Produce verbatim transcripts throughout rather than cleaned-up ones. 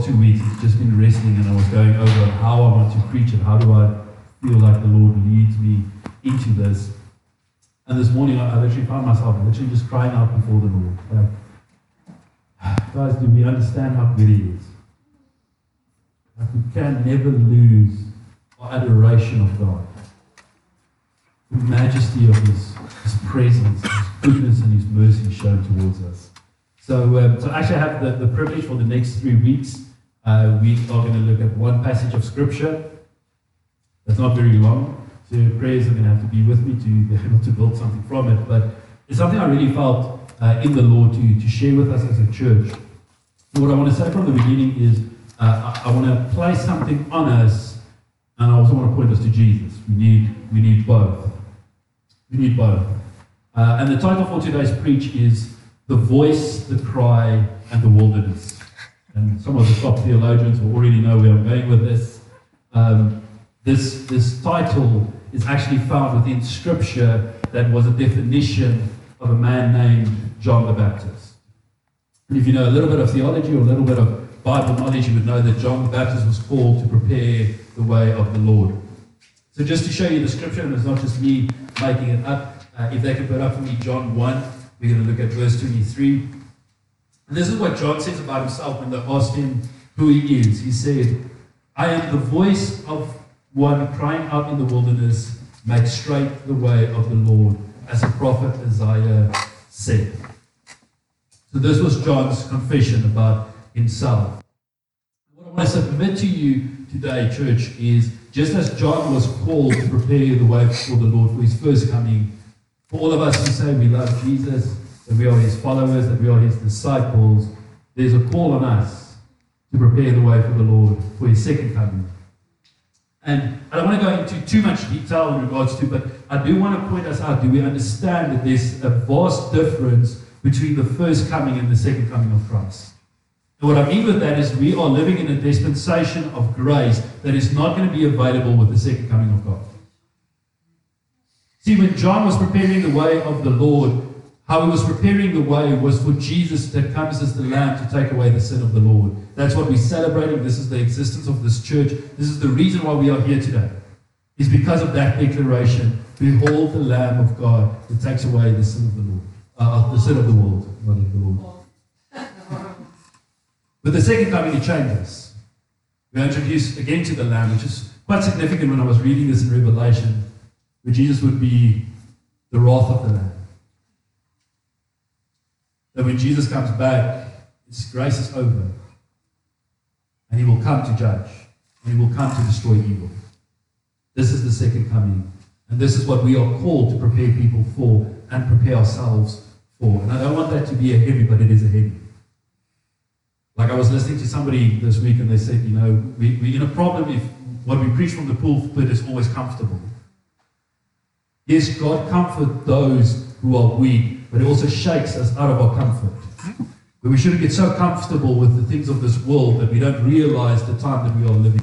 two weeks, it's just been wrestling, and I was going over how I want to preach and how do I feel like the Lord leads me into this. And this morning, I, I literally found myself literally just crying out before the Lord. Like, guys, do we understand how good He is? Like, we can never lose our adoration of God. The majesty of His, His presence, His goodness and His mercy shown towards us. So, um, so actually I have the, the privilege for the next three weeks. Uh, we are going to look at one passage of Scripture that's not very long. So your prayers are going to have to be with me to be able to build something from it. But it's something I really felt uh, in the Lord to, to share with us as a church. So what I want to say from the beginning is uh, I, I want to place something on us, and I also want to point us to Jesus. We need, we need both. We need both. Uh, and the title for today's preach is The Voice, the Cry, and the Wilderness. And some of the top theologians will already know where I'm going with this. Um, this, this title is actually found within Scripture that was a definition of a man named John the Baptist. And if you know a little bit of theology or a little bit of Bible knowledge, you would know that John the Baptist was called to prepare the way of the Lord. So just to show you the Scripture, and it's not just me making it up, uh, if they can put up for me John one, we're going to look at verse twenty-three. And this is what John says about himself when they asked him who he is. He said, I am the voice of one crying out in the wilderness, make straight the way of the Lord, as the prophet Isaiah said. So this was John's confession about himself. What I want to submit to you today, church, is just as John was called to prepare the way for the Lord for His first coming, for all of us who say we love Jesus, that we are His followers, that we are His disciples, there's a call on us to prepare the way for the Lord for His second coming. And I don't want to go into too much detail in regards to, but I do want to point us out, do we understand that there's a vast difference between the first coming and the second coming of Christ? And what I mean with that is we are living in a dispensation of grace that is not going to be available with the second coming of God. See, when John was preparing the way of the Lord, how he was preparing the way was for Jesus that comes as the Lamb to take away the sin of the Lord. That's what we're celebrating. This is the existence of this church. This is the reason why we are here today. It's because of that declaration. Behold the Lamb of God that takes away the sin of the Lord. Uh, the sin of the world, not of the Lord. But the second coming, it changes. We are introduced again to the Lamb, which is quite significant when I was reading this in Revelation, where Jesus would be the wrath of the Lamb. That when Jesus comes back, His grace is over. And He will come to judge. And He will come to destroy evil. This is the second coming. And this is what we are called to prepare people for and prepare ourselves for. And I don't want that to be a heavy, but it is a heavy. Like I was listening to somebody this week and they said, you know, we, we're in a problem if what we preach from the pulpit is always comfortable. Yes, God comforts those who are weak, but He also shakes us out of our comfort. But we shouldn't get so comfortable with the things of this world that we don't realize the time that we are living.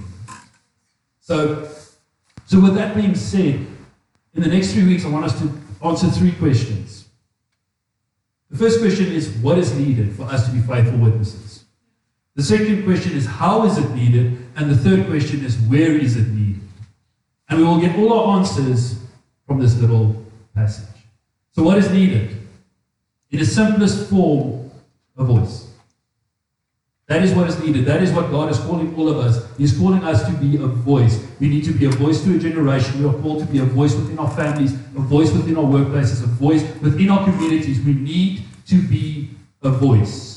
So, so with that being said, in the next three weeks, I want us to answer three questions. The first question is, what is needed for us to be faithful witnesses? The second question is, how is it needed? And the third question is, where is it needed? And we will get all our answers from this little passage. So what is needed? In its simplest form, a voice. That is what is needed. That is what God is calling all of us. He is calling us to be a voice. We need to be a voice to a generation. We are called to be a voice within our families, a voice within our workplaces, a voice within our communities. We need to be a voice.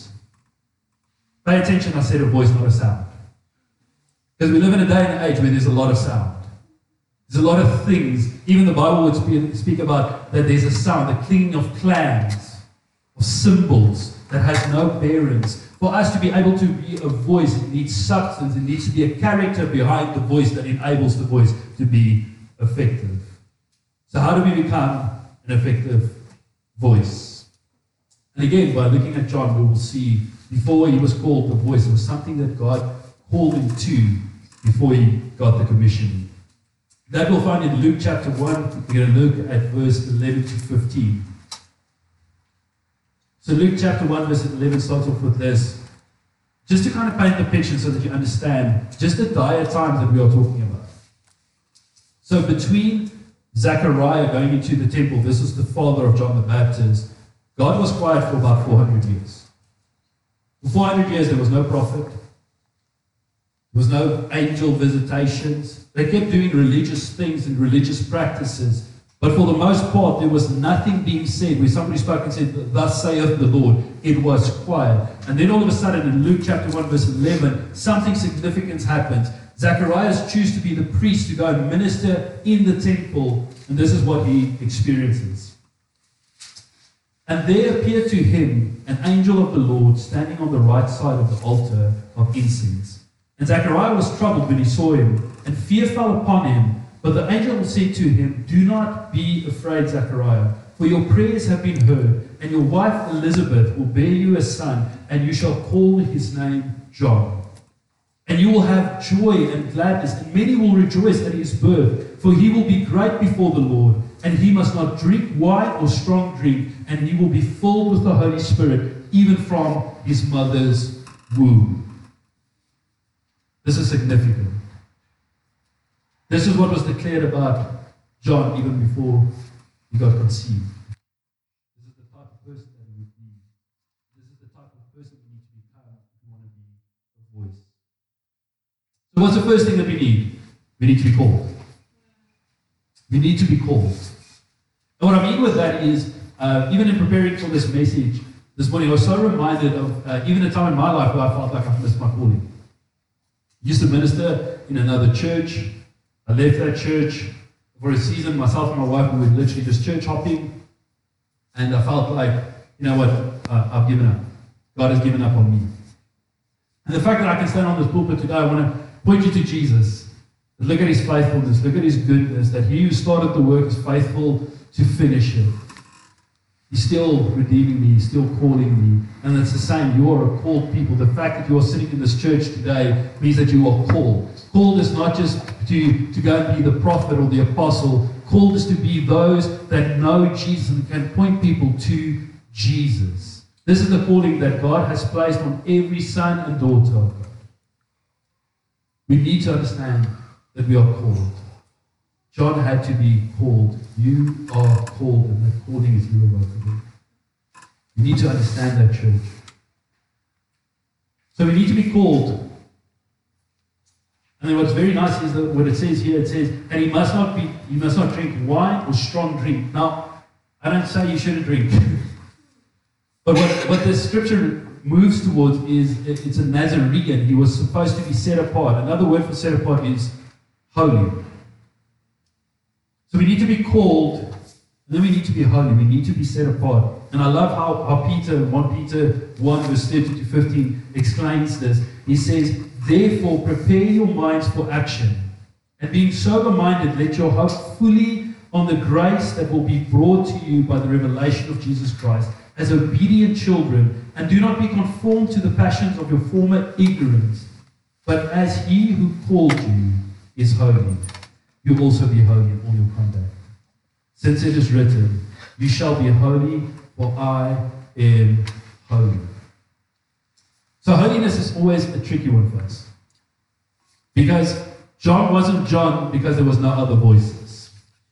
Pay attention, I said a voice, not a sound. Because we live in a day and age where there's a lot of sound. There's a lot of things. Even the Bible would speak, speak about that there's a sound, the clinging of clans, of symbols that has no bearings. For us to be able to be a voice, it needs substance. It needs to be a character behind the voice that enables the voice to be effective. So how do we become an effective voice? And again, by looking at John, we will see before he was called the voice, it was something that God called him to before he got the commission. That we'll find in Luke chapter one. We're going to look at verse eleven to fifteen. So Luke chapter one, verse eleven starts off with this. Just to kind of paint the picture so that you understand just the dire times that we are talking about. So between Zechariah going into the temple, this is the father of John the Baptist, God was quiet for about four hundred years. For four hundred years there was no prophet. There was no angel visitations. They kept doing religious things and religious practices. But for the most part, there was nothing being said. Where somebody spoke and said, thus saith the Lord, it was quiet. And then all of a sudden, in Luke chapter one, verse eleven, something significant happens. Zacharias chooses to be the priest to go and minister in the temple. And this is what he experiences. And there appeared to him an angel of the Lord standing on the right side of the altar of incense. And Zechariah was troubled when he saw him, and fear fell upon him. But the angel said to him, do not be afraid, Zechariah, for your prayers have been heard, and your wife Elizabeth will bear you a son, and you shall call his name John. And you will have joy and gladness, and many will rejoice at his birth, for he will be great before the Lord, and he must not drink wine or strong drink, and he will be filled with the Holy Spirit, even from his mother's womb. This is significant. This is what was declared about John even before he got conceived. This is the type of person that he would be. This is the type of person we need to become if we want to be a voice. So what's the first thing that we need? We need to be called. We need to be called. And what I mean with that is, uh, even in preparing for this message this morning, I was so reminded of uh, even a time in my life where I felt like I've missed my calling. I used to minister in another church. I left that church for a season. Myself and my wife, we were literally just church hopping. And I felt like, you know what, uh, I've given up. God has given up on me. And the fact that I can stand on this pulpit today, I want to point you to Jesus. Look at his faithfulness. Look at his goodness. That he who started the work is faithful to finish it. He's still redeeming me. He's still calling me. And it's the same. You are a called people. The fact that you are sitting in this church today means that you are called. Called is not just to, to go and be the prophet or the apostle. Called is to be those that know Jesus and can point people to Jesus. This is the calling that God has placed on every son and daughter of God. We need to understand that we are called. John had to be called. You are called, and that calling is irrevocable. You need to understand that, church. So we need to be called. And then what's very nice is that what it says here, it says, and he must not be, he must not drink wine or strong drink. Now, I don't say you shouldn't drink. But what, what this scripture moves towards is, it's a Nazarene. He was supposed to be set apart. Another word for set apart is holy. So we need to be called, and then we need to be holy. We need to be set apart. And I love how, how Peter, First Peter one, verse thirteen to fifteen, explains this. He says, therefore, prepare your minds for action. And being sober-minded, let your hope fully on the grace that will be brought to you by the revelation of Jesus Christ as obedient children. And do not be conformed to the passions of your former ignorance. But as he who called you is holy, you also be holy in all your conduct. Since it is written, you shall be holy, for I am holy. So holiness is always a tricky one for us. Because John wasn't John because there was no other voices.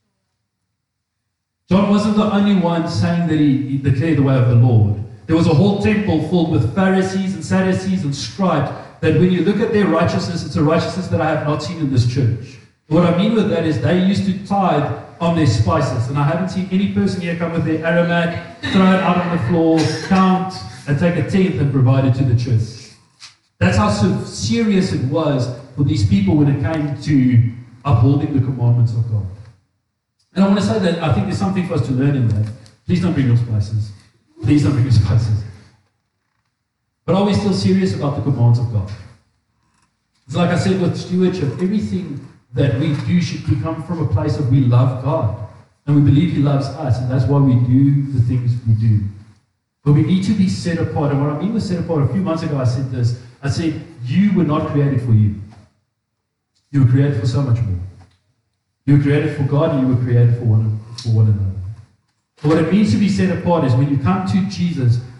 John wasn't the only one saying that he, he declared the way of the Lord. There was a whole temple filled with Pharisees and Sadducees and scribes that when you look at their righteousness, it's a righteousness that I have not seen in this church. What I mean with that is they used to tithe on their spices. And I haven't seen any person here come with their aromat, throw it out on the floor, count, and take a tenth and provide it to the church. That's how so serious it was for these people when it came to upholding the commandments of God. And I want to say that I think there's something for us to learn in that. Please don't bring your spices. Please don't bring your spices. But are we still serious about the commands of God? It's like I said with stewardship, everything that we do should come from a place of we love God. And we believe he loves us, and that's why we do the things we do. But we need to be set apart. And what I mean with set apart, a few months ago I said this. I said, you were not created for you. You were created for so much more. You were created for God, and you were created for one, for one another. But what it means to be set apart is when you come to Jesus,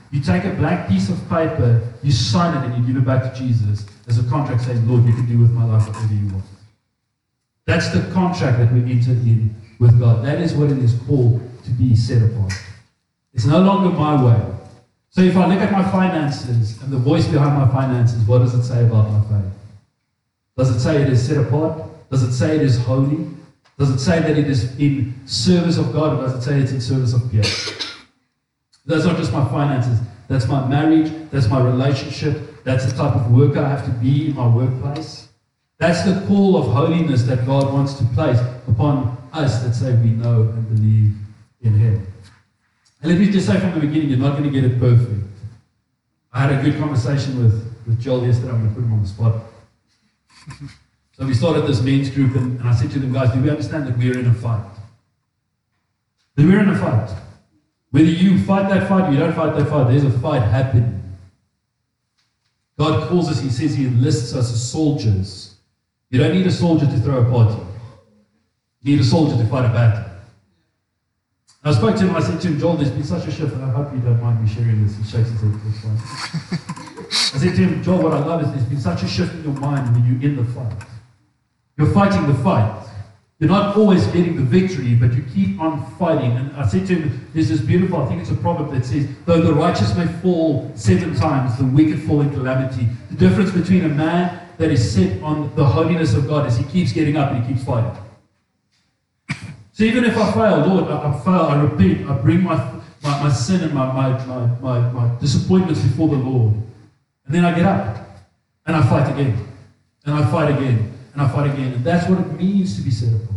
You take a blank piece of paper, you sign it, and you give it back to Jesus as a contract saying, Lord, you can do with my life whatever you want. That's the contract that we enter in with God. That is what it is called to be set apart. It's no longer my way. So if I look at my finances and the voice behind my finances, what does it say about my faith? Does it say it is set apart? Does it say it is holy? Does it say that it is in service of God, or does it say it's in service of Pierre? That's not just my finances. That's my marriage. That's my relationship. That's the type of worker I have to be in my workplace. That's the call of holiness that God wants to place upon us that say we know and believe in Him. And let me just say from the beginning, you're not going to get it perfect. I had a good conversation with, with Joel yesterday. I'm going to put him on the spot. So we started this men's group, and, and I said to them, guys, do we understand that we're in a fight? That we're in a fight. Whether you fight that fight or you don't fight that fight, there's a fight happening. God calls us, He says He enlists us as soldiers. You don't need a soldier to throw a party. You need a soldier to fight a battle. I spoke to him, I said to him, Joel, there's been such a shift, and I hope you don't mind me sharing this. He shakes his head. That's fine. I said to him, Joel, what I love is there's been such a shift in your mind when you're in the fight. You're fighting the fight. You're not always getting the victory, but you keep on fighting. And I said to him, there's this beautiful, I think it's a proverb that says, though the righteous may fall seven times, the wicked fall in calamity. The difference between a man that is set on the holiness of God is he keeps getting up and he keeps fighting. So even if I fail, Lord, I, I fail, I repent, I bring my, my, my sin and my, my, my, my, my disappointments before the Lord. And then I get up and I fight again. And I fight again. And I fight again. And that's what it means to be set apart.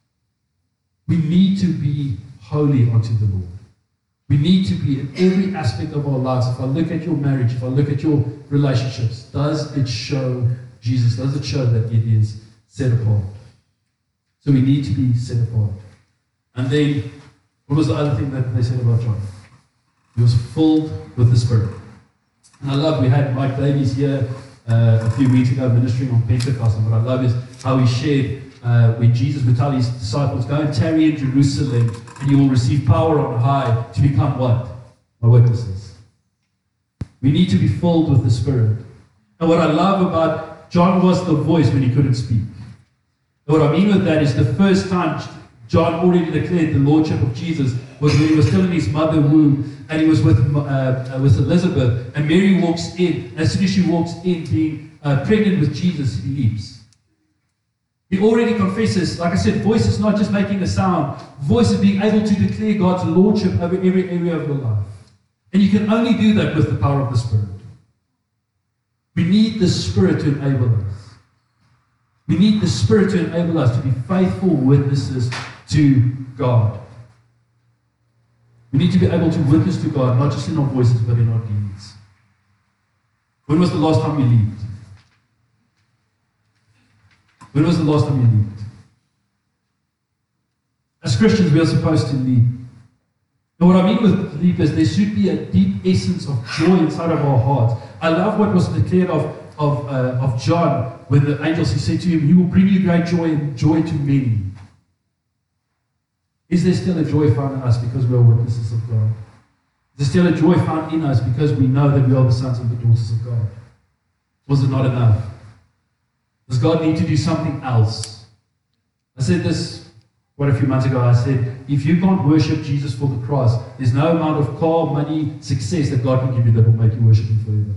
We need to be holy unto the Lord. We need to be in every aspect of our lives. If I look at your marriage, if I look at your relationships, does it show Jesus? Does it show that it is set apart? So we need to be set apart. And then, what was the other thing that they said about John? He was filled with the Spirit. And I love, we had Mike Davies here uh, a few weeks ago ministering on Pentecost. And what I love is how he shared uh, when Jesus would tell his disciples, go and tarry in Jerusalem and you will receive power on high to become what? My witnesses. We need to be filled with the Spirit. And what I love about John was the voice when he couldn't speak. And what I mean with that is the first time John already declared the Lordship of Jesus was when he was still in his mother's womb and he was with, uh, uh, with Elizabeth. And Mary walks in. As soon as she walks in, being uh, pregnant with Jesus, he leaps. He already confesses, like I said, voice is not just making a sound. Voice is being able to declare God's Lordship over every area of your life. And you can only do that with the power of the Spirit. We need the Spirit to enable us. We need the Spirit to enable us to be faithful witnesses to God. We need to be able to witness to God, not just in our voices, but in our deeds. When was the last time you leaped? When was the last time you leaped? As Christians, we are supposed to leap. And what I mean with leap is there should be a deep essence of joy inside of our hearts. I love what was declared of, of, uh, of John when the angels, he said to him, he will bring you great joy and joy to many. Is there still a joy found in us because we are witnesses of God? Is there still a joy found in us because we know that we are the sons and the daughters of God? Was it not enough? Does God need to do something else? I said this quite a few months ago. I said, if you can't worship Jesus for the cross, there's no amount of car, money, success that God can give you that will make you worship Him forever.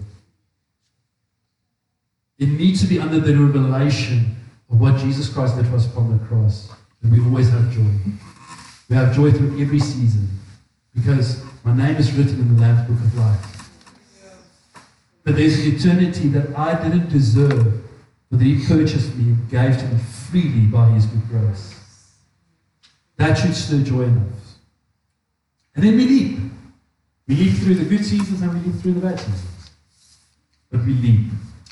It needs to be under the revelation of what Jesus Christ did for us upon the cross. And we always have joy. We have joy through every season because my name is written in the Lamb's Book of Life. But there's an eternity that I didn't deserve, but that He purchased me and gave to me freely by His good grace. That should stir joy in us. And then we leap. We leap through the good seasons and we leap through the bad seasons. But we leap.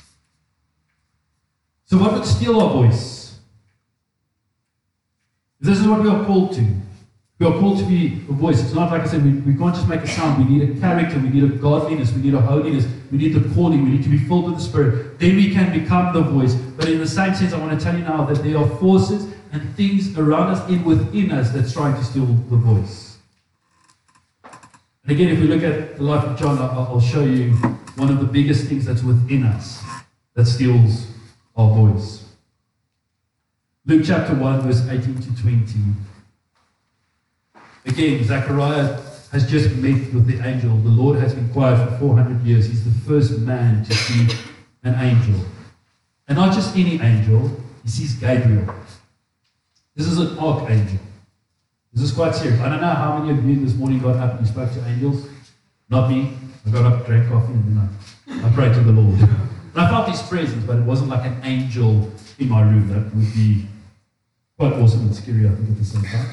So what would steal our voice? This is what we are called to. We are called to be a voice. It's not like I said, we, we can't just make a sound. We need a character, we need a godliness, we need a holiness, we need the calling, we need to be filled with the Spirit. Then we can become the voice. But in the same sense, I want to tell you now that there are forces and things around us and within us that's trying to steal the voice. And again, if we look at the life of John, I'll, I'll show you one of the biggest things that's within us that steals our voice. Luke chapter one, verse eighteen to twenty. Again, Zechariah has just met with the angel. The Lord has been quiet for four hundred years. He's the first man to see an angel. And not just any angel, he sees Gabriel. This is an archangel. This is quite serious. I don't know how many of you this morning got up and you spoke to angels. Not me. I got up, drank coffee, and then I, I prayed to the Lord. And I felt his presence, but it wasn't like an angel in my room. That would be quite awesome and scary, I think, at the same time.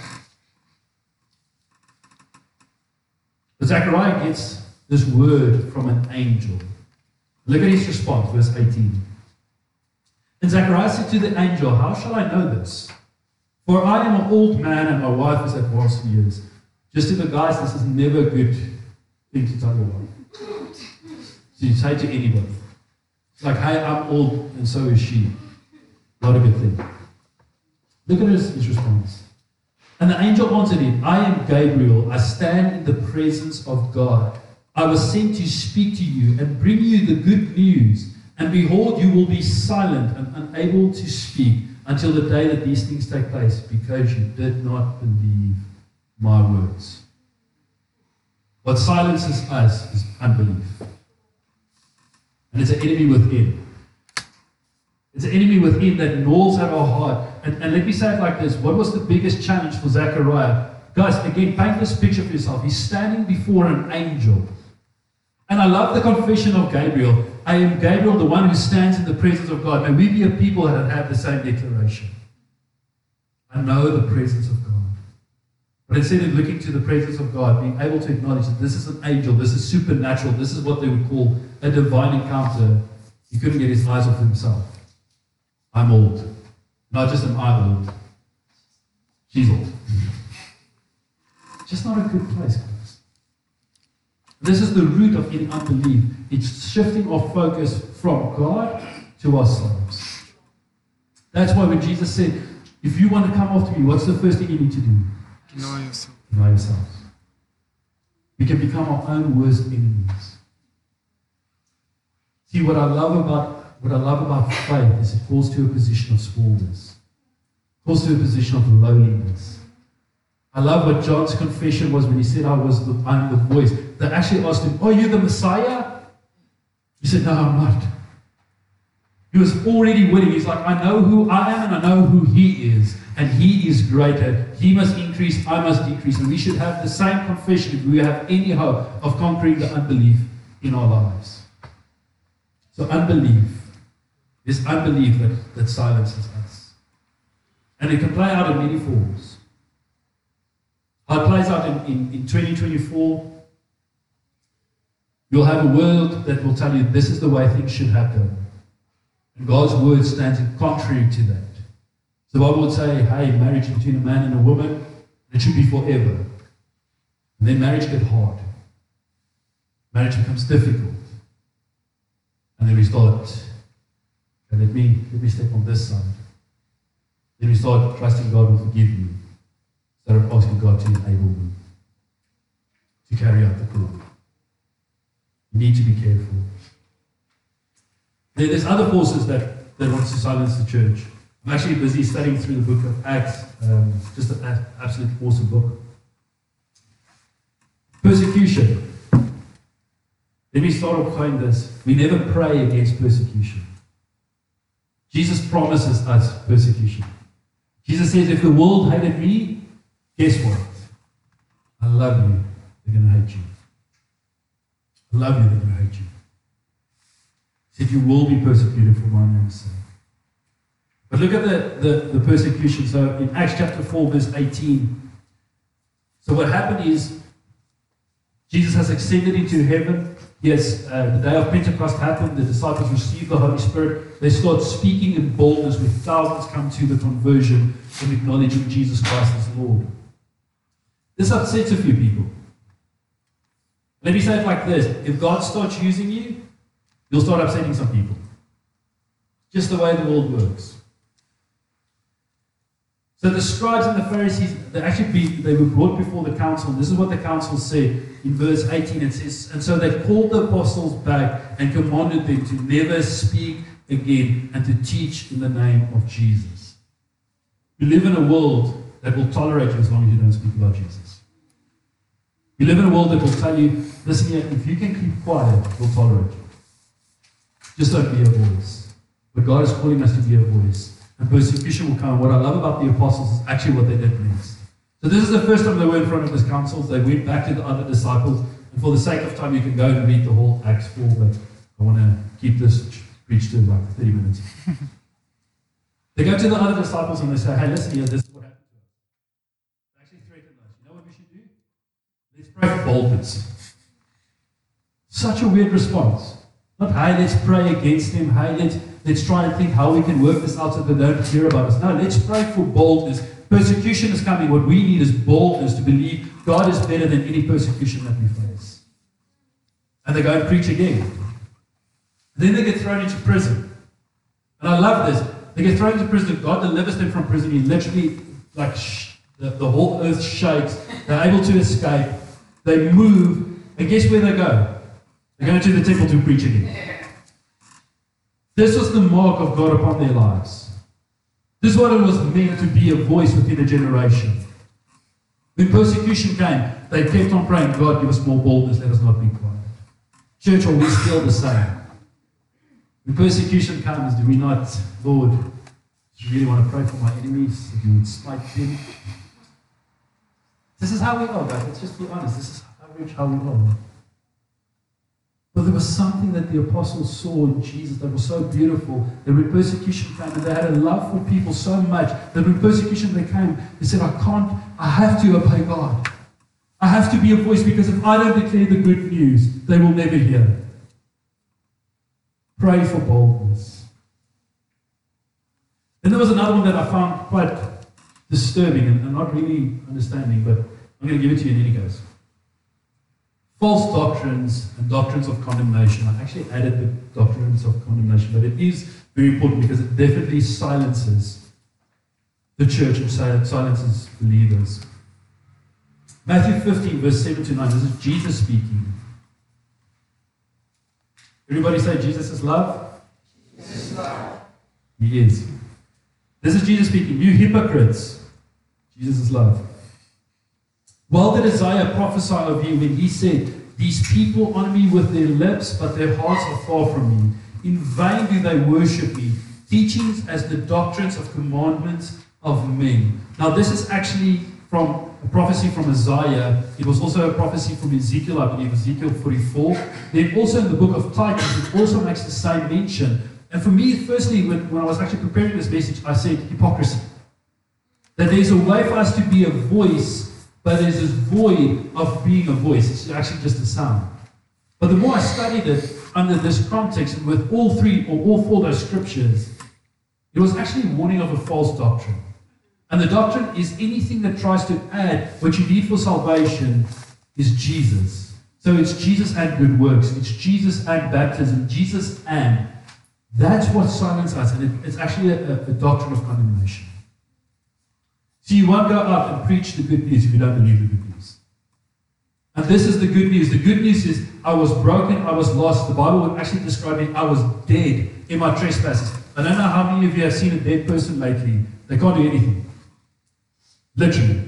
But Zechariah gets this word from an angel. Look at his response, verse eighteen. And Zechariah said to the angel, how shall I know this? For I am an old man and my wife is advanced in years. Just to the guys, this is never a good thing to tell your wife. So you say to anybody. It's like, hey, I'm old and so is she. Not a good thing. Look at his, his response. And the angel answered him, I am Gabriel. I stand in the presence of God. I was sent to speak to you and bring you the good news. And behold, you will be silent and unable to speak until the day that these things take place, because you did not believe my words. What silences us is unbelief. And it's an enemy within. It's an enemy within that gnaws at our heart. And, and let me say it like this. What was the biggest challenge for Zechariah? Guys, again, paint this picture for yourself. He's standing before an angel. And I love the confession of Gabriel. I am Gabriel, the one who stands in the presence of God. May we be a people that have the same declaration. I know the presence of God. But instead of looking to the presence of God, being able to acknowledge that this is an angel, this is supernatural, this is what they would call a divine encounter, he couldn't get his eyes off himself. I'm old. Not just am I old. She's old. Just not a good place, guys. This is the root of any unbelief. It's shifting our focus from God to ourselves. That's why when Jesus said, if you want to come after me, what's the first thing you need to do? Know yourself. Know yourselves. We can become our own worst enemies. See, what I love about what I love about faith is it calls to a position of smallness. It calls to a position of lowliness. I love what John's confession was when he said, I was the, I'm the voice. They actually asked him, are you the Messiah? He said, no, I'm not. He was already winning. He's like, I know who I am and I know who he is. And he is greater. He must increase, I must decrease. And we should have the same confession if we have any hope of conquering the unbelief in our lives. So unbelief is unbelief that, that silences us. And it can play out in many forms. How it plays out in, in, in twenty twenty-four, you'll have a world that will tell you this is the way things should happen. And God's word stands in contrary to that. So the Bible would say, hey, marriage between a man and a woman, it should be forever. And then marriage gets hard. Marriage becomes difficult. And then we start, okay, let me, let me step on this side. Then we start trusting God will forgive me. Instead of asking God to enable me to carry out the call. You need to be careful. There, there's other forces that, that want to silence the church. I'm actually busy studying through the book of Acts. Um, just an a- absolute awesome book. Persecution. Let me start off saying this. We never pray against persecution. Jesus promises us persecution. Jesus says, if the world hated me, guess what? I love you. They're going to hate you. I love you. They're going to hate you. He said, you will be persecuted for my name's sake. But look at the, the, the persecution. So in Acts chapter four, verse eighteen. So what happened is, Jesus has ascended into heaven. Yes, uh, the day of Pentecost happened. The disciples received the Holy Spirit. They start speaking in boldness, with thousands come to the conversion and acknowledging Jesus Christ as Lord. This upsets a few people. Let me say it like this. If God starts using you, you'll start upsetting some people. Just the way the world works. So the scribes and the Pharisees, they actually be, they were brought before the council. And this is what the council said in verse eighteen. It says, and so they called the apostles back and commanded them to never speak again and to teach in the name of Jesus. You live in a world that will tolerate you as long as you don't speak about Jesus. You live in a world that will tell you, listen here, if you can keep quiet, we'll tolerate you. Just don't be a voice. But God is calling us to be a voice. And persecution will come. What I love about the apostles is actually what they did next. So this is the first time they were in front of this council. They went back to the other disciples. And for the sake of time, you can go and read the whole Acts four, but I want to keep this preached in like thirty minutes. They go to the other disciples and they say, hey, listen here, this is what happened to us. They actually threatened us. You know what we should do? Let's pray for boldness. Such a weird response. Not, hey, let's pray against them. Hey, let's, let's try and think how we can work this out so they don't hear about us. No, let's pray for boldness. Persecution is coming. What we need is boldness to believe God is better than any persecution that we face. And they go and preach again. And then they get thrown into prison. And I love this. They get thrown into prison. God delivers them from prison. He literally, like, sh- the, the whole earth shakes. They're able to escape. They move. And guess where they go? They go to the temple to preach again. This was the mark of God upon their lives. This is what it was meant to be a voice within a generation. When persecution came, they kept on praying, God, give us more boldness, let us not be quiet. Church, are we still the same? When persecution comes, do we not, Lord, do you really want to pray for my enemies, that you would smite them? This is how we are, guys. Let's just be honest. This is average how we are. But there was something that the apostles saw in Jesus that was so beautiful, that when persecution came, and they had a love for people so much, that when persecution they came, they said, I can't, I have to obey God. I have to be a voice, because if I don't declare the good news, they will never hear it. Pray for boldness. Then there was another one that I found quite disturbing and, and not really understanding, but I'm going to give it to you in any case. False doctrines and doctrines of condemnation. I actually added the doctrines of condemnation, but it is very important because it definitely silences the church and silences believers. Matthew fifteen, verse seven to nine. This is Jesus speaking. Everybody say, Jesus is love? Jesus is love. He is. This is Jesus speaking. You hypocrites. Jesus is love. Well did Isaiah prophesy of you when he said, these people honor me with their lips, but their hearts are far from me. In vain do they worship me, teachings as the doctrines of commandments of men. Now this is actually from a prophecy from Isaiah. It was also a prophecy from Ezekiel, I believe, Ezekiel forty-four. Then also in the book of Titus, it also makes the same mention. And for me, firstly, when, when I was actually preparing this message, I said hypocrisy. That there's a way for us to be a voice, but there's this void of being a voice. It's actually just a sound. But the more I studied it under this context, and with all three or all four of those scriptures, it was actually a warning of a false doctrine. And the doctrine is anything that tries to add what you need for salvation is Jesus. So it's Jesus and good works. It's Jesus and baptism. Jesus and. That's what silences us. And it, it's actually a, a doctrine of condemnation. So you won't go out and preach the good news if you don't believe the good news. And this is the good news. The good news is I was broken, I was lost. The Bible would actually describe me, I was dead in my trespasses. I don't know how many of you have seen a dead person lately. They can't do anything. Literally.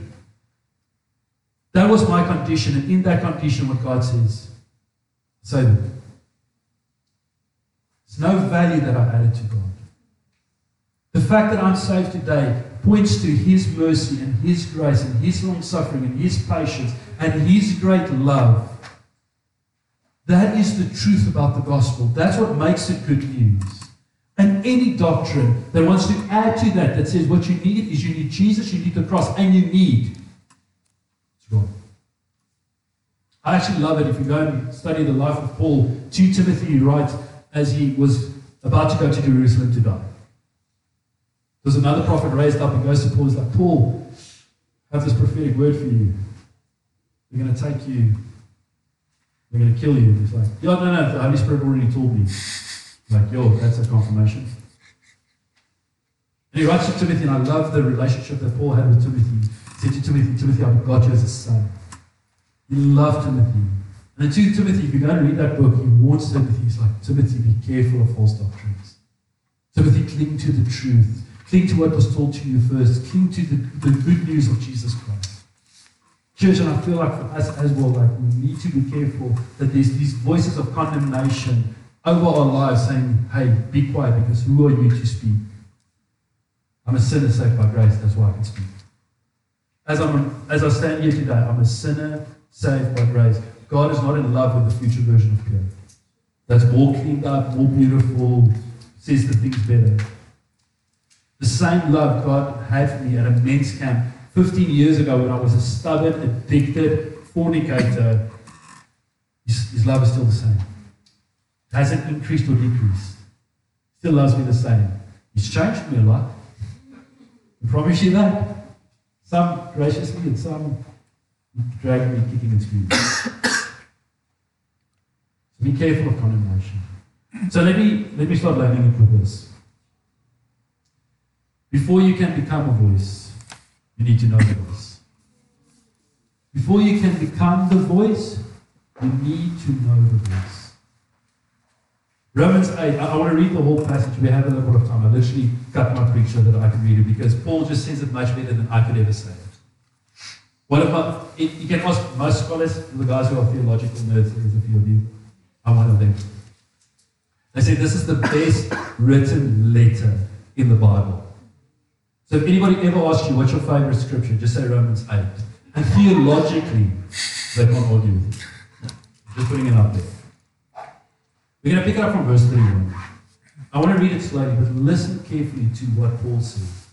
That was my condition, and in that condition what God says, save it. There's no value that I added to God. The fact that I'm saved today points to His mercy and His grace and His long-suffering and His patience and His great love. That is the truth about the gospel. That's what makes it good news. And any doctrine that wants to add to that, that says what you need is you need Jesus, you need the cross, and you need, it's wrong. I actually love it. If you go and study the life of Paul, to Timothy he writes as he was about to go to Jerusalem to die. There's another prophet raised up and goes to Paul. He's like, Paul, I have this prophetic word for you. We're going to take you. We're going to kill you. He's like, yeah, no, no, the Holy Spirit already told me. I'm like, yo, that's a confirmation. And he writes to Timothy, and I love the relationship that Paul had with Timothy. He said to Timothy, Timothy, I've got you as a son. He loved Timothy. And to Timothy, if you go and read that book, he warns Timothy, he's like, Timothy, be careful of false doctrines. Timothy, cling to the truth. Cling to what was told to you first. Cling to the, the good news of Jesus Christ. Church, and I feel like for us as well, like we need to be careful that there's these voices of condemnation over our lives saying, hey, be quiet, because who are you to speak? I'm a sinner saved by grace, that's why I can speak. As, I'm, as I stand here today, I'm a sinner saved by grace. God is not in love with the future version of Pierre. That's more cleaned up, more beautiful, says the things better. The same love God had for me at a men's camp fifteen years ago when I was a stubborn, addicted fornicator, his, his love is still the same. It hasn't increased or decreased. Still loves me the same. He's changed me a lot. I promise you that. Some graciously and some dragging me, kicking and screaming. So be careful of condemnation. So let me let me start landing it with this. Before you can become a voice, you need to know the voice. Before you can become the voice, you need to know the voice. Romans eight, I, I want to read the whole passage. We have a little bit of time. I literally cut my preach so that I can read it because Paul just says it much better than I could ever say it. One of my, it, you can ask most scholars, the guys who are theological nerds, there's a few of you. I'm one of them. They say this is the best written letter in the Bible. So if anybody ever asks you what's your favorite scripture, just say Romans eight. And theologically, they can't argue with it. Just putting it up there. We're going to pick it up from verse thirty-one. I want to read it slowly, but listen carefully to what Paul says.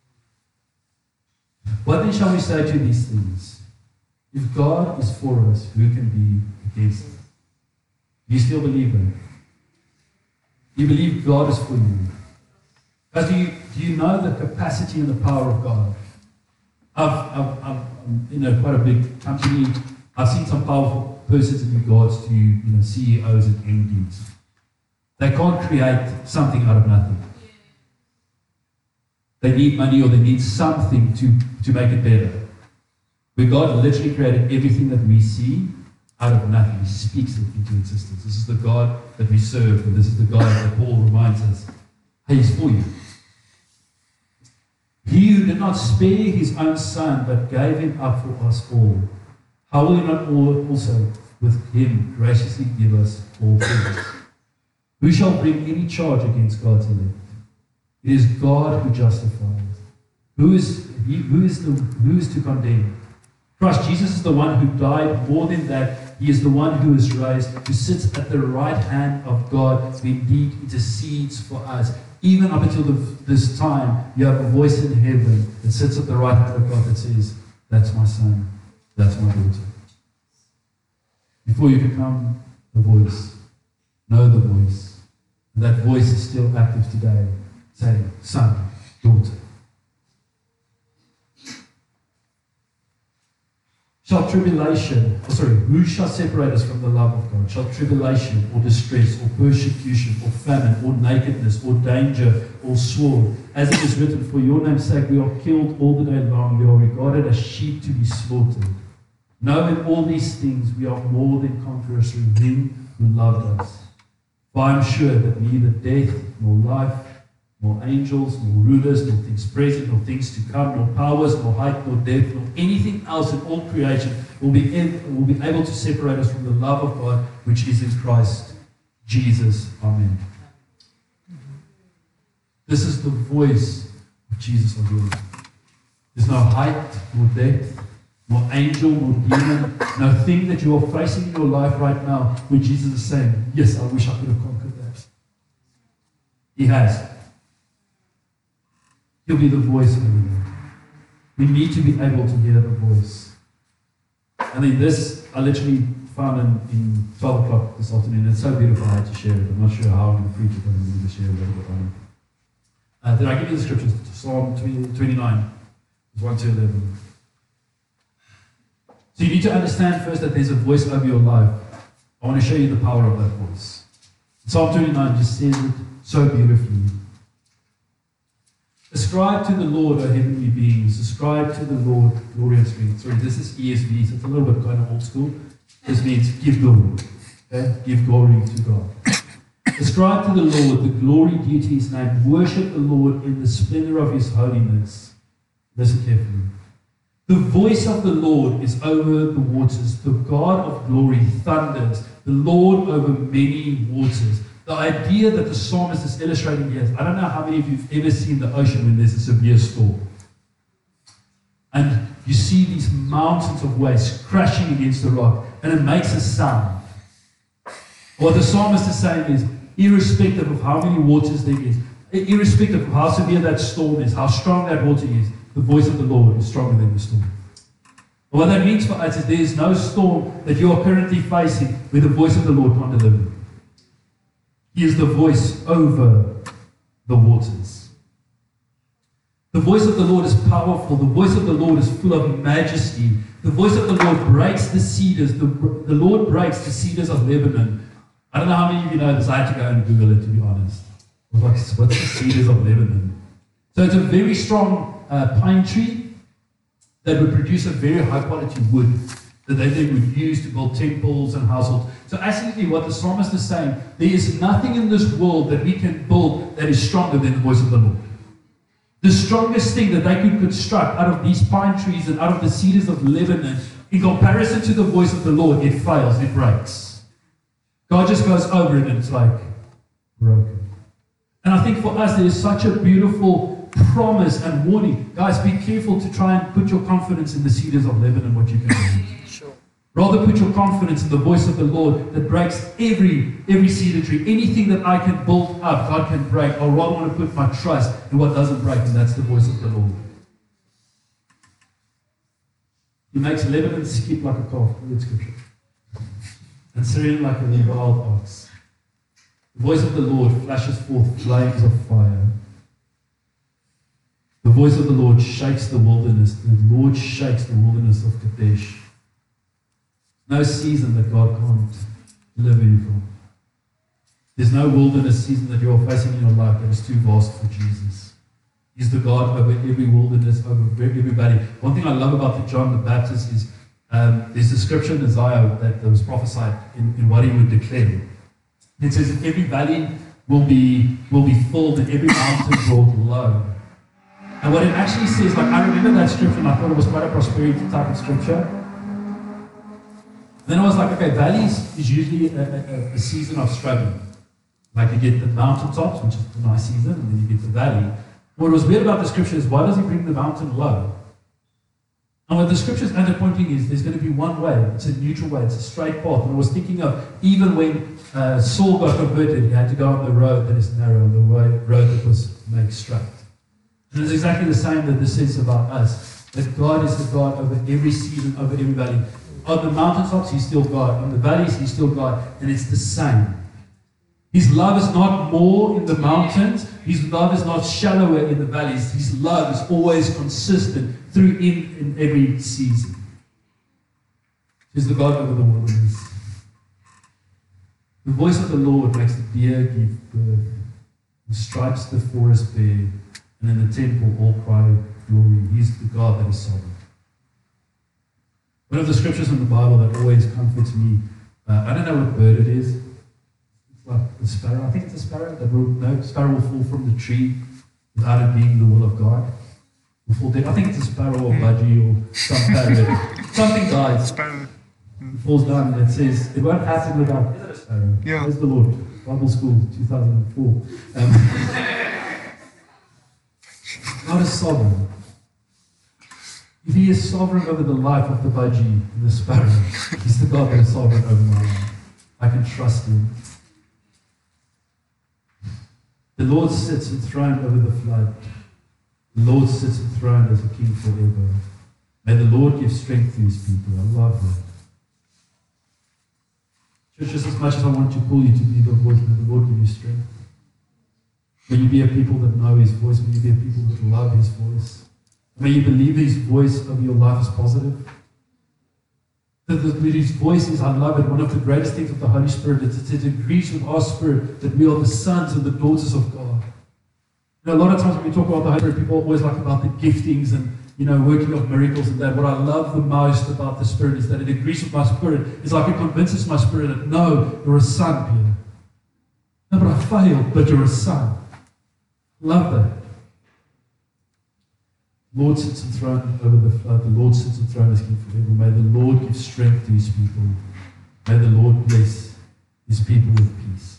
What then shall we say to these things? If God is for us, who can be against us? Do you still believe that? Do you believe God is for you? But do you, do you know the capacity and the power of God? I've, I've, I've you know, quite a big company. I've seen some powerful persons in regards to you know, C E Os and M Ds. They can't create something out of nothing. They need money or they need something to, to make it better. Where God literally created everything that we see out of nothing. He speaks it into existence. This is the God that we serve, and this is the God that Paul reminds us. Hey, He's for you. He who did not spare His own Son, but gave Him up for us all, how will He not also with Him graciously give us all things? Who shall bring any charge against God's elect? It is God who justifies. Who is, he, who is, the, who is to condemn? Christ Jesus is the one who died. More than that, He is the one who is raised, who sits at the right hand of God, who indeed intercedes for us. Even up until the, this time, you have a voice in heaven that sits at the right hand of God that says, that's my son, that's my daughter. Before you become the voice, know the voice. And that voice is still active today, saying, son, daughter. Shall tribulation, or sorry, who shall separate us from the love of God? Shall tribulation, or distress, or persecution, or famine, or nakedness, or danger, or sword? As it is written, for your name's sake we are killed all the day long, we are regarded as sheep to be slaughtered. No, in all these things we are more than conquerors through Him who loved us. For I am sure that neither death, nor life, nor angels, nor rulers, nor things present, nor things to come, nor powers, nor height, nor depth, nor anything else in all creation will be, in, will be able to separate us from the love of God which is in Christ Jesus. Amen. This is the voice of Jesus on the earth. There's no height, nor depth, nor angel, nor demon, no thing that you are facing in your life right now where Jesus is saying, yes, I wish I could have conquered that. He has. He'll be the voice of the Lord. We need to be able to hear the voice. And then this, I literally found in, in twelve o'clock this afternoon. It's so beautiful I had to share it. I'm not sure how I'm going to preach it, but I'm going to share a little bit on it. Uh, did I give you the scriptures? Psalm twenty-nine, one to eleven. So you need to understand first that there's a voice over your life. I want to show you the power of that voice. Psalm twenty-nine just says it so beautifully. Ascribe to the Lord, O heavenly beings. Ascribe to the Lord glory and strength. Sorry, this is E S V, so it's a little bit kind of old school. This means give glory. Okay? Give glory to God. Ascribe to the Lord the glory due to his name. Worship the Lord in the splendor of his holiness. Listen carefully. The voice of the Lord is over the waters. The God of glory thunders. The Lord over many waters. The idea that the psalmist is illustrating here is, I don't know how many of you have ever seen the ocean when there's a severe storm. And you see these mountains of waves crashing against the rock, and it makes a sound. What the psalmist is saying is, irrespective of how many waters there is, irrespective of how severe that storm is, how strong that water is, the voice of the Lord is stronger than the storm. And what that means for us is there is no storm that you are currently facing where the voice of the Lord can't deliver. He is the voice over the waters. The voice of the Lord is powerful. The voice of the Lord is full of majesty. The voice of the Lord breaks the cedars. The, the Lord breaks the cedars of Lebanon. I don't know how many of you know this. I had to go and Google it, to be honest. I was like, what's the cedars of Lebanon? So it's a very strong uh, pine tree that would produce a very high quality wood that they then would use to build temples and households. So actually what the psalmist is saying, there is nothing in this world that we can build that is stronger than the voice of the Lord. The strongest thing that they could construct out of these pine trees and out of the cedars of Lebanon, in comparison to the voice of the Lord, it fails, it breaks. God just goes over it and it's like broken. And I think for us there is such a beautiful promise and warning. Guys, be careful to try and put your confidence in the cedars of Lebanon, what you can do. Sure. Rather put your confidence in the voice of the Lord that breaks every every cedar tree. Anything that I can build up, God can break. I rather want to put my trust in what doesn't break, and that's the voice of the Lord. He makes Lebanon skip like a calf. Read scripture. And Syrian like a wild ox. The voice of the Lord flashes forth flames of fire. The voice of the Lord shakes the wilderness. The Lord shakes the wilderness of Kadesh. No season that God can't deliver you from. There's no wilderness season that you're facing in your life that is too vast for Jesus. He's the God over every wilderness, over everybody. One thing I love about the John the Baptist is um, there's a scripture in Isaiah that was prophesied in, in what he would declare. It says that every valley will be will be filled and every mountain brought low. And what it actually says, like I remember that scripture and I thought it was quite a prosperity type of scripture. Then I was like, okay, valleys is usually a, a, a season of struggling. Like you get the mountaintops, which is a nice season, and then you get the valley. What was weird about the scripture is, why does he bring the mountain low? And what the scriptures end up pointing is, there's going to be one way. It's a neutral way. It's a straight path. And I was thinking of, even when uh, Saul got converted, he had to go on the road that is narrow, the way, road that was made straight. And it's exactly the same that this says about us. That God is the God over every season, over every valley. On the mountaintops, he's still God. On the valleys, he's still God. And it's the same. His love is not more in the mountains. His love is not shallower in the valleys. His love is always consistent through in, in every season. He's the God over the wilderness. The voice of the Lord makes the deer give birth and stripes the forest bare. And in the temple all cry glory. He's the God that is sovereign. One of the scriptures in the Bible that always comforts me, uh, I don't know what bird it is. It's like the sparrow. I think it's a sparrow. That will, no, sparrow will fall from the tree without it being the will of God. Will fall dead. I think it's a sparrow or budgie or some parrot. Something dies. Sparrow. It falls down and it says, it won't happen without, is it a sparrow? Yeah. Praise the Lord. Bible School, two thousand four. Um, God is sovereign. If he is sovereign over the life of the budgie and the sparrow, he's the God that is sovereign over my life. I can trust him. The Lord sits enthroned over the flood. The Lord sits enthroned as a king forever. May the Lord give strength to his people. I love that. Church, just as much as I want to call you to be the voice, may the Lord give you strength. May you be a people that know his voice. May you be a people that love his voice. May you believe his voice over your life is positive. That his voice is, I love it, one of the greatest things of the Holy Spirit is it agrees with our spirit that we are the sons and the daughters of God. You know, a lot of times when we talk about the Holy Spirit, people always like about the giftings and, you know, working of miracles and that. What I love the most about the Spirit is that it agrees with my spirit. It's like it convinces my spirit that, no, you're a son, Peter. No, but I failed, but you're a son. Love that. Lord sits enthroned over the flood. The Lord sits enthroned as King forever. May the Lord give strength to his people. May the Lord bless his people with peace.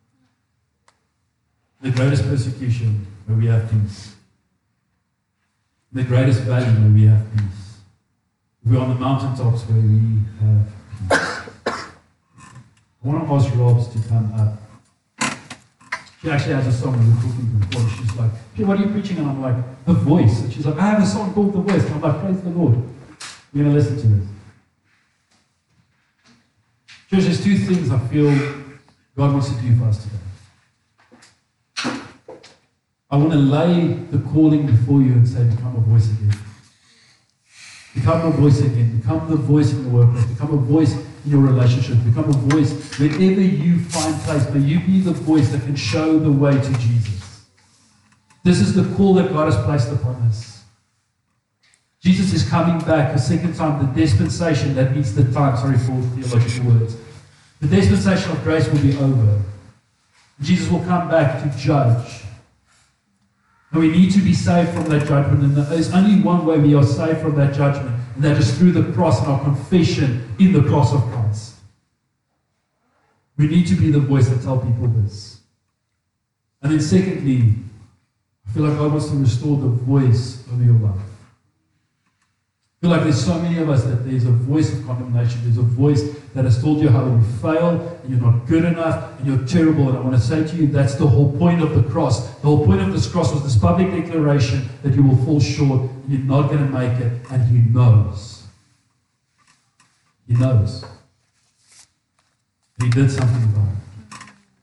The greatest persecution, where we have peace. The greatest valley, where we have peace. We're on the mountaintops, where we have peace. I want to ask Robs to come up. She actually has a song we were talking before. She's like, hey, what are you preaching? And I'm like, The Voice. And she's like, I have a song called The Voice. And I'm like, praise the Lord. We're going to listen to this. Church, there's two things I feel God wants to do for us today. I want to lay the calling before you and say, become a voice again. Become a voice again. Become the voice in the workplace. Become a voice in your relationship. Become a voice wherever you find place. May you be the voice that can show the way to Jesus. This is the call that God has placed upon us. Jesus is coming back a second time. The dispensation, that means the time, sorry for theological words. The dispensation of grace will be over. Jesus will come back to judge. And we need to be saved from that judgment. And there's only one way we are saved from that judgment, and that is through the cross and our confession in the cross of Christ. We need to be the voice that tells people this. And then secondly, I feel like God wants to restore the voice of your life. I feel like there's so many of us that there's a voice of condemnation. There's a voice that has told you how you fail, and you're not good enough, and you're terrible. And I want to say to you, that's the whole point of the cross. The whole point of this cross was this public declaration that you will fall short, and you're not going to make it, and He knows. He knows. And He did something about it.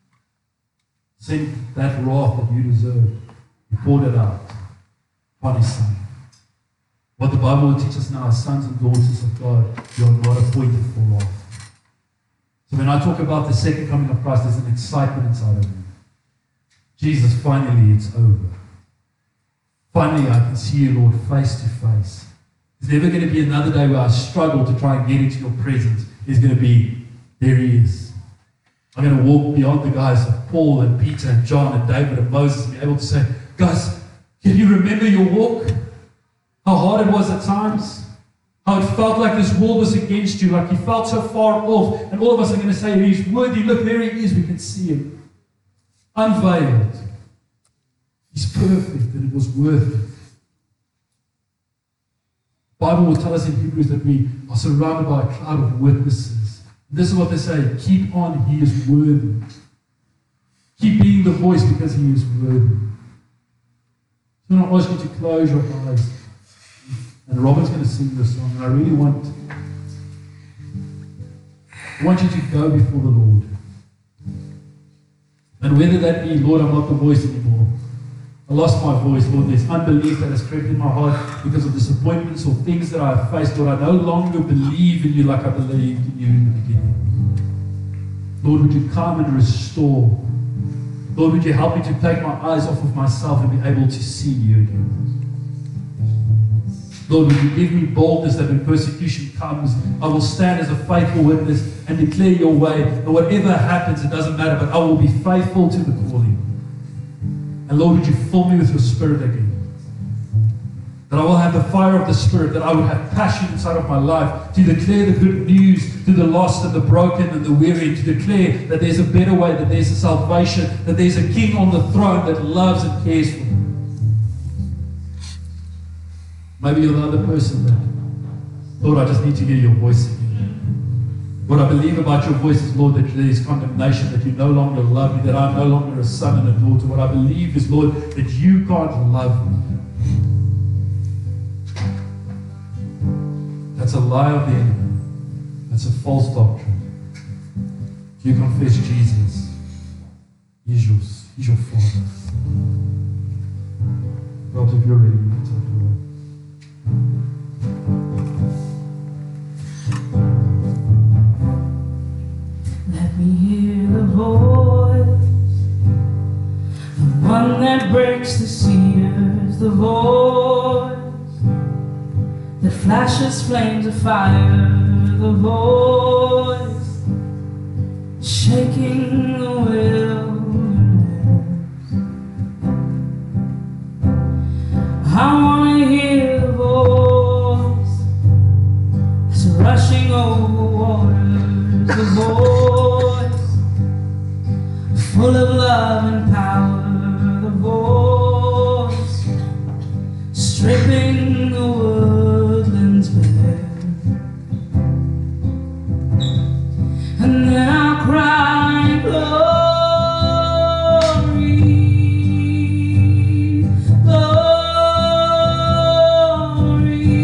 Sent that wrath that you deserved. He poured it out upon His Son. What the Bible will teach us now as sons and daughters of God, you are not appointed for wrath. So when I talk about the second coming of Christ, there's an excitement inside of me. Jesus, finally it's over. Finally I can see you, Lord, face to face. There's never going to be another day where I struggle to try and get into your presence. There's going to be, there He is. I'm going to walk beyond the guys of Paul and Peter and John and David and Moses and be able to say, guys, can you remember your walk? How hard it was at times. How it felt like this world was against you, like you felt so far off. And all of us are going to say, He's worthy. Look, there He is. We can see Him. Unveiled. He's perfect, and it was worth it. The Bible will tell us in Hebrews that we are surrounded by a cloud of witnesses. And this is what they say. Keep on. He is worthy. Keep being the voice because He is worthy. So I want to ask you to close your eyes. And Robin's going to sing this song, and I really want, I want you to go before the Lord. And whether that be, Lord, I'm not the voice anymore. I lost my voice, Lord. There's unbelief that has crept in my heart because of disappointments or things that I have faced. Lord, I no longer believe in you like I believed in you in the beginning. Lord, would you come and restore? Lord, would you help me to take my eyes off of myself and be able to see you again? Lord, would you give me boldness that when persecution comes, I will stand as a faithful witness and declare your way. And whatever happens, it doesn't matter, but I will be faithful to the calling. And Lord, would you fill me with your Spirit again? That I will have the fire of the Spirit, that I would have passion inside of my life to declare the good news to the lost and the broken and the weary, to declare that there's a better way, that there's a salvation, that there's a King on the throne that loves and cares for me. Maybe you're the other person that, Lord, I just need to hear your voice again. What I believe about your voice is, Lord, that there is condemnation, that you no longer love me, that I'm no longer a son and a daughter. What I believe is, Lord, that you can't love me. That's a lie of the enemy. That's a false doctrine. You confess Jesus. He's your, he's your Father. God, if you're ready, you can take it away. Let me hear the voice, the one that breaks the the voice that flashes flames of fire, the voice shaking the wilderness. I want to hear the voice that's rushing over waters, the voice full of love and power, the voice stripping the woodlands bare. And then I'll cry, glory, glory,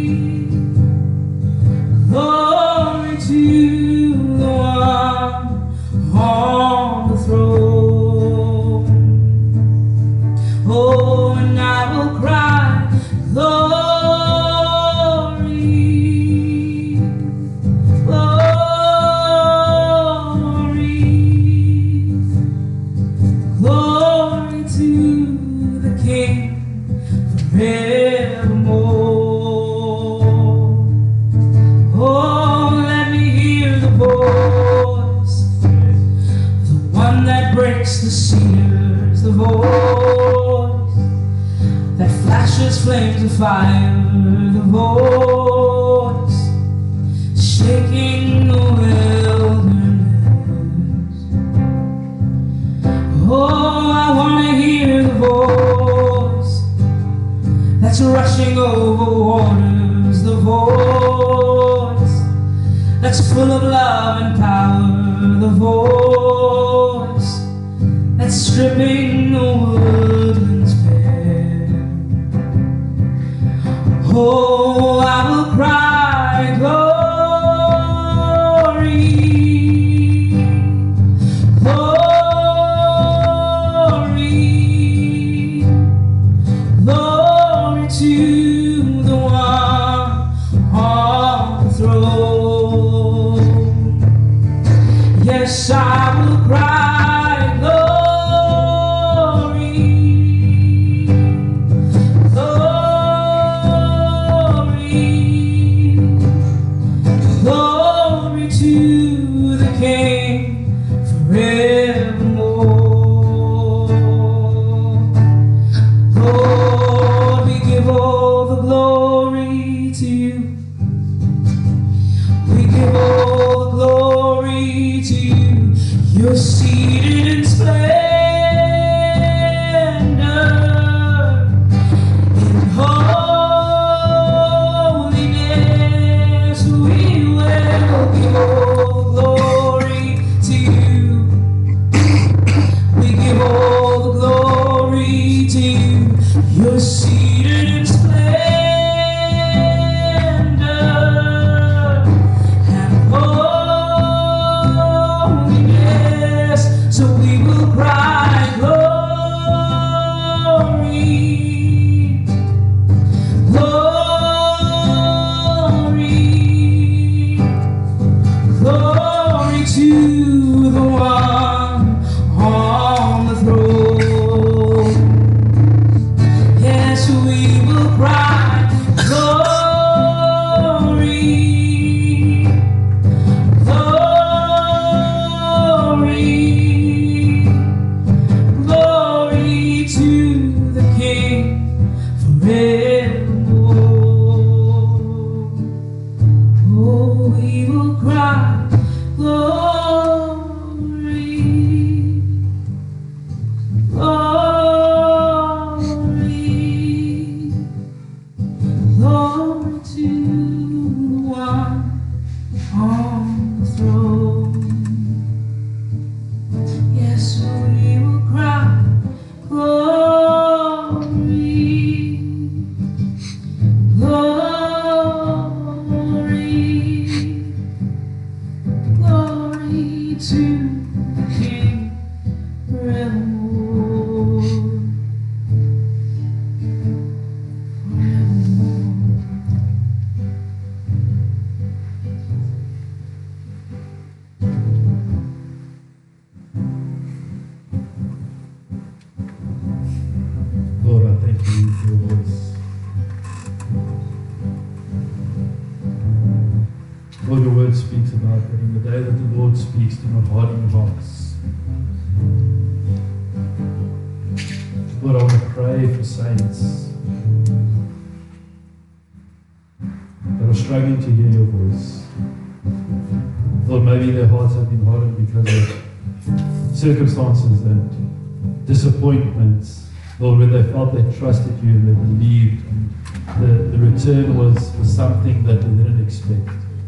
glory to the one on the throne. Oh, and I will cry, glory, glory, glory to the King forevermore. Oh, let me hear the voice, the one that breaks the cedars, the voice that flashes flames of fire, the voice shaking the wilderness. Oh, I want to hear the voice that's rushing over waters, the voice that's full of love and power, the voice that's stripping the woodlands bare. Oh, I will cry, glory, glory, glory to the one on the throne. Yes, I will cry, glory, glory, glory to the King forevermore. Lord, we give all the glory to you. We give all the glory to you. You're seated in splendor, in holiness. We will give all the glory to you. We give all the glory to you. You're seated in splendor and holiness. So we will cry, glory, glory, glory to the one on the throne. Yes, we about that in the day that the Lord speaks, do not harden your hearts. Lord, I want to pray for saints that are struggling to hear your voice. Lord, maybe their hearts have been hardened because of circumstances and disappointments. Lord, where they felt they trusted you and they believed, and the, the return was, was something that they didn't expect.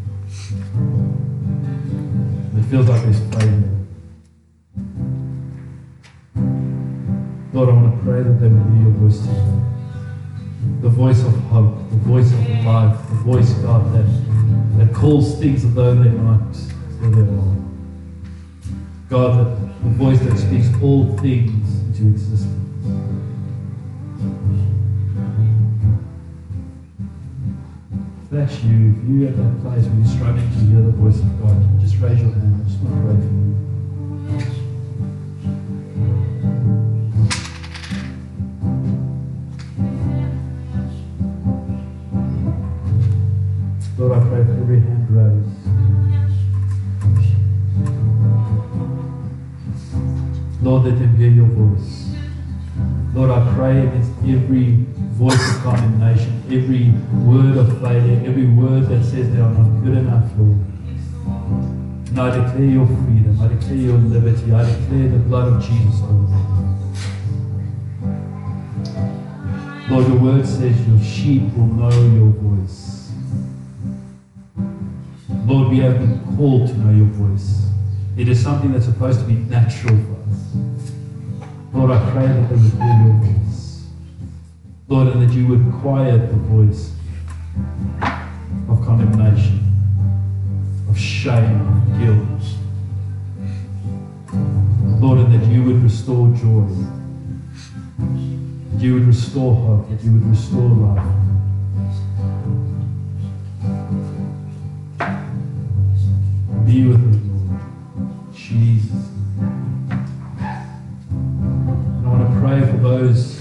It feels like there's failure. Lord, I want to pray that they will hear your voice today. The voice of hope, the voice of life, the voice, God, that, that calls things as though they're not, as though they are. God, that the voice that speaks all things into existence. If that's you, if you're at that place where you're struggling to hear the voice of God, just raise your hand. I just want to pray for you. Lord, I pray for every hand raised. Lord, let them hear your voice. Lord, I pray against every voice of condemnation, every word of failure, every word that says they are not good enough, Lord. And I declare your freedom, I declare your liberty, I declare the blood of Jesus over them. Lord, your word says your sheep will know your voice. Lord, we have been called to know your voice. It is something that's supposed to be natural for us. Lord, I pray that they would hear your voice. Lord, and that you would quiet the voice of condemnation, of shame, of guilt. Lord, and that you would restore joy, that you would restore hope, that you would restore life. Be with me, Lord. Jesus. And I want to pray for those.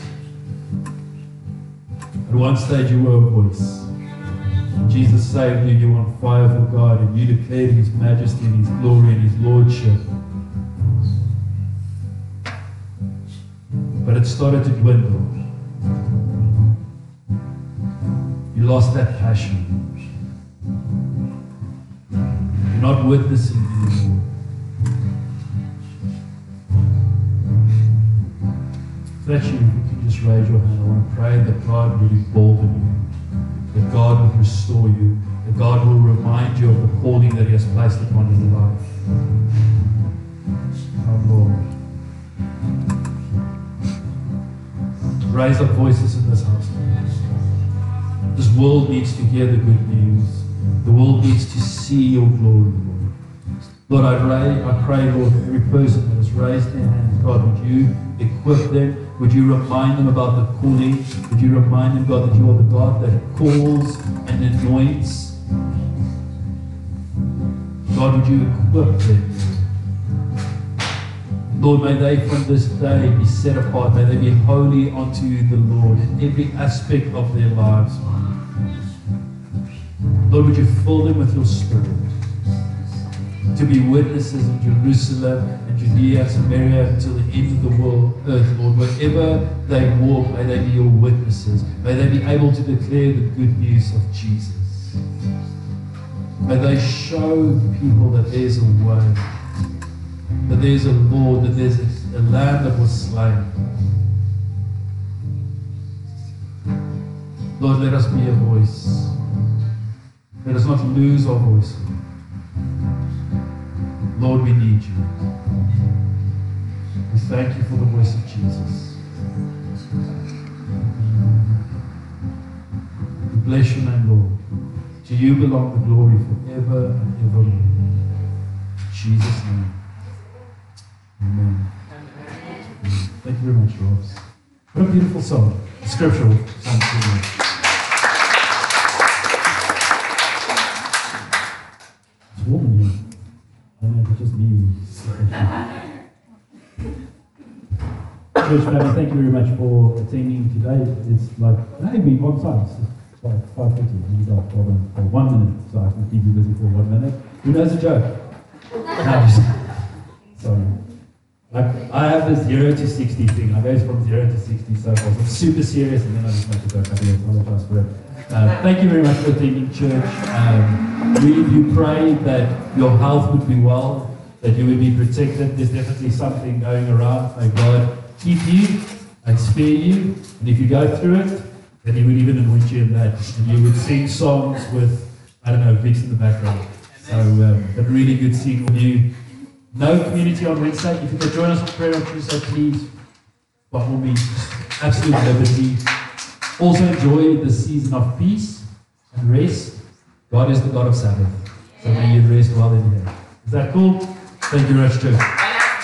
At one stage you were a voice. Jesus saved you, you were on fire for God, and you declared his majesty and his glory and his lordship. But it started to dwindle. You lost that passion. You're not witnessing anymore. If that's you, if you can just raise your hand, I want to pray that God would embolden you, that God would restore you, that God will remind you of the calling that he has placed upon your life. Oh Lord. Raise up voices in this house. This world needs to hear the good news. The world needs to see your glory, Lord. Lord, I pray, I pray, Lord, for every person that has raised their hand, God, would you equip them? Would you remind them about the calling? Would you remind them, God, that you are the God that calls and anoints? God, would you equip them? Lord, may they from this day be set apart. May they be holy unto the Lord in every aspect of their lives. Lord, would you fill them with your Spirit to be witnesses in Jerusalem and Judea and Samaria until the end of the world, earth, Lord. Wherever they walk, may they be your witnesses. May they be able to declare the good news of Jesus. May they show people that there's a way, that there's a Lord, that there's a, a Lamb that was slain. Lord, let us be a voice. Let us not lose our voice. Lord, we need you. We thank you for the voice of Jesus. We bless your name, Lord. To you belong the glory forever and evermore. In Jesus' name. Amen. Thank you very much, Ross. What a beautiful song. A scriptural song. It's warm in here. I don't know if it's just me. Church family, thank you very much for attending today. It's like, maybe one time. It's like five fifty. We've got for one minute, so I can keep you busy for one minute. Who knows a joke? No, just, sorry. Like, I have this zero to sixty thing. I go from zero to sixty so far. So I'm super serious, and then I just make a joke. I do apologize for it. Uh, thank you very much for attending church. Um, we do pray that your health would be well, that you would be protected. There's definitely something going around. May God keep you and spare you. And if you go through it, then He would even anoint you in that. And you would sing songs with, I don't know, Vicks in the background. So, um, but really good seeing all you. No community on Wednesday. If you can join us for prayer on Tuesday, please, by all means, absolute liberty. Also enjoy the season of peace and rest. God is the God of Sabbath. So may you rest while in here. Is that cool? Thank you very much, church.